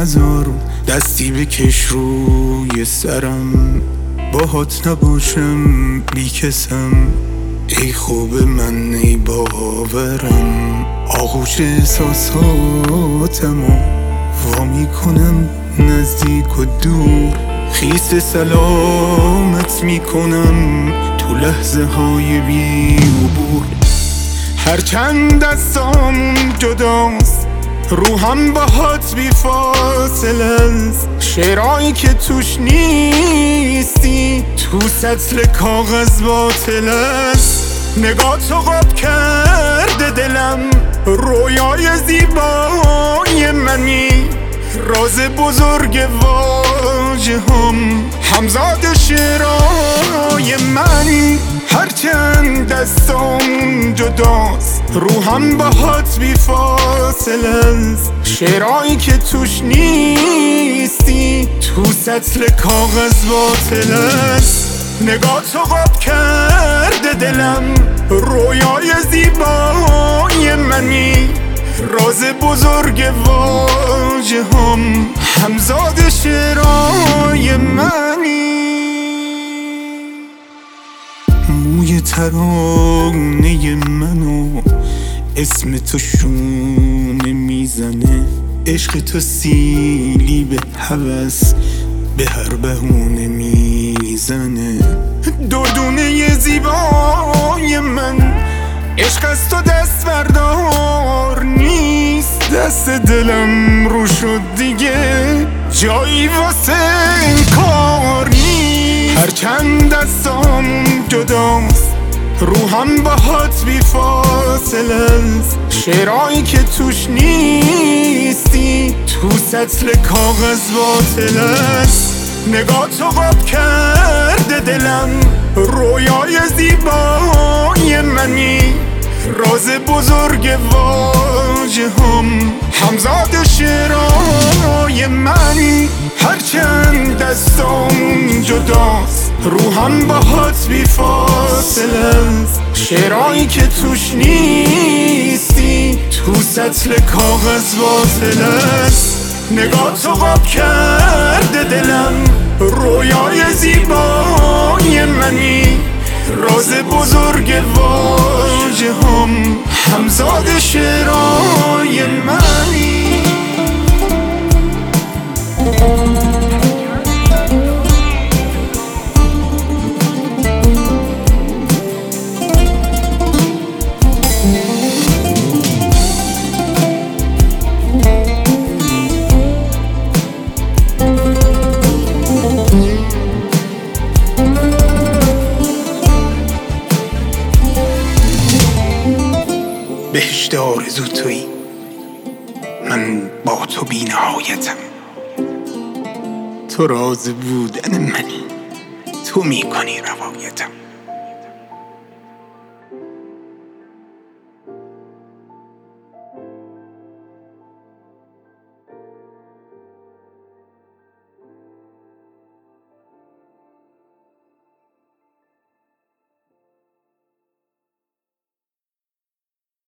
نذار دستی بکش روی سرم، باهات نباشم بیکسم. ای خوب من ای باورم، آغوش احساساتمو وا میکنم نزدیک و دور. خیس سلامت میکنم تو لحظه های بی عبور. هرچند دستامون جداست روحم باهات بی فاصله است. شعرهایی که توش نیستی تو سطل کاغذ باطل است. نگاه تو قاب کرده دلم، رویای زیبای منی. راز بزرگ واژه هم همزاد شعرهای من. هرچند دستام جداست روحم باهات بی فاصله است. شعرهایی که توش نیستی تو سطل کاغذ باطل است. نگاه تو قاب کرده دلم، رویای زیبای منی. راز بزرگ واژه هم همزاد شعرهای منی. موی ترانه منو اسم تو شونه میزنه. عشق تو سیلی به هوس به هر بهونه میزنه. دردونه زیبای من، عشق از تو دست بردار نیست. دست دلم رو شد دیگه جایی واسه این کار نیست. هرچند دستامون جداست روحم باهات بی فاصله است. شعرهایی که توش نیستی تو سطل کاغذ باطل است. نگاه تو قاب کرده دلم، رویای زیبای منی. راز بزرگ واژه هم همزاد شعرهای من. هرچند دستامون جداست روحم باهات بی فاصله است. شعرهایی که توش نیستی تو سطل کاغذ باطل است. نگاه تو قاب کرده دلم، رویای زیبای منی. راز بزرگ واژه هم همزاد شعرهای منی. بهشت آرزو تویی، من با تو بی نهایتم. تو راز بودن منی، تو میکنی روایتم.